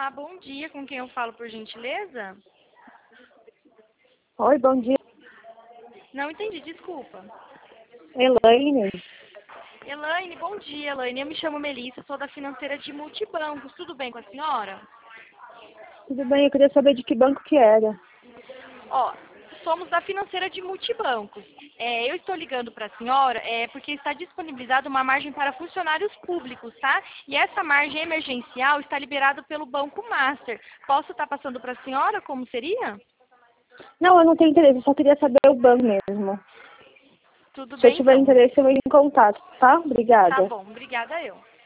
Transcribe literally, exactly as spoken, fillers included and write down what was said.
Olá, bom dia. Com quem eu falo, por gentileza? Oi, bom dia. Não entendi, desculpa. Elaine. Elaine, bom dia, Elaine. Eu me chamo Melissa, sou da financeira de Multibancos. Tudo bem com a senhora? Tudo bem, eu queria saber de que banco que era. Ó, somos da financeira de Multibancos. É, eu estou ligando para a senhora é, porque está disponibilizada uma margem para funcionários públicos, tá? E essa margem emergencial está liberada pelo Banco Master. Posso estar passando para a senhora como seria? Não, eu não tenho interesse, eu só queria saber o banco mesmo. Tudo Se eu bem, tiver então. interesse, eu entro em contato, tá? Tá Obrigada. bom, obrigada eu.